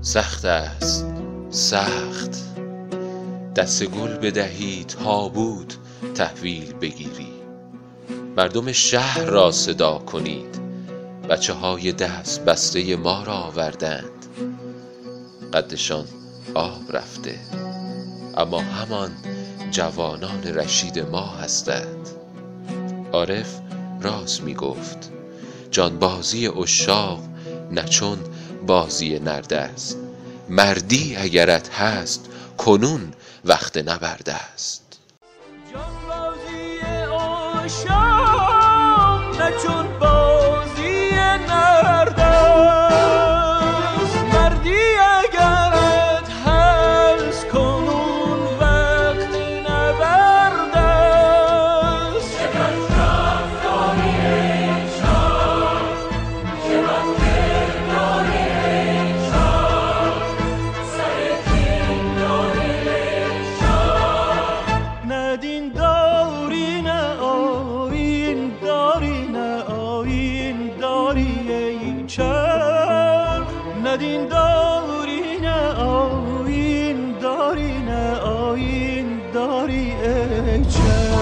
سخت است سخت، دست گل بدهی تابوت تحویل بگیری. مردم شهر را صدا کنید، بچه های دست بسته ما را آوردند. قدشان آب رفته، اما همان جوانان رشید ما هستند. عارف راست می گفت، جانبازی عشاق نه چون بازی نرد است. مردی اگرت هست کنون وقت نبرد است. جانبازی عشاق نه چون بازی نرد است. مردی اگرت هست کنون وقت نبرد است. چقدر رفتاری ای شاه، چقدر کرداری ای شاه، سر کین داری ای شاه. نه دین داری نه آیین داری، نه آیین داری ای چرخ. نه دین داری نه آیین داری، نه آیین داری ای چرخ.